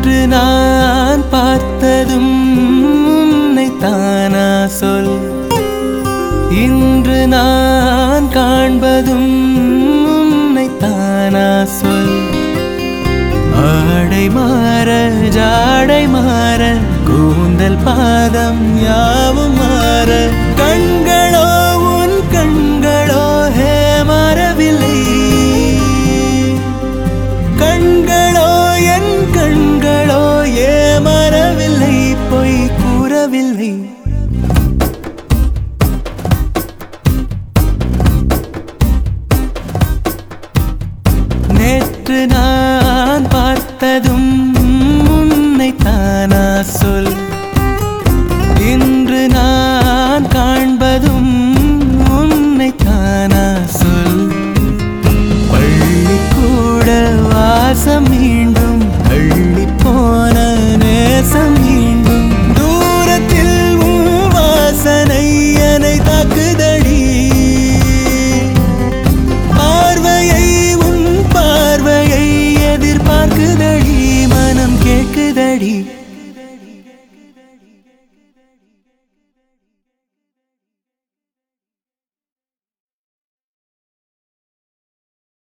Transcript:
நேற்று நான் பார்த்ததும் உன்னைத்தானா சொல், இன்று நான் காண்பதும் உன்னைத்தானா சொல். ஆடை மாற ஜாடை மாற கூந்தல் பாதம் யாவும் மாற, கண்களோ உன் கண்களோ ஹே மாறவில்லை, கண்களோ என் கண்களோ ஏ மறவில்லை, பொய் கூறவில்லை. நேற்று நான் பார்த்ததும் உன்னைத்தானா சொல், இன்று நான் காண்பதும் உன்னைத்தானா சொல். பள்ளிக்கூட வாசம் மீண்டும் தள்ளி போன நேசம் மீண்டும், தூரத்தில் உன் வாசனை என்னை தாக்குதடி, பார்வையை உன் பார்வையை எதிர்பார்க்குதடி, மனம் கேட்குதடி.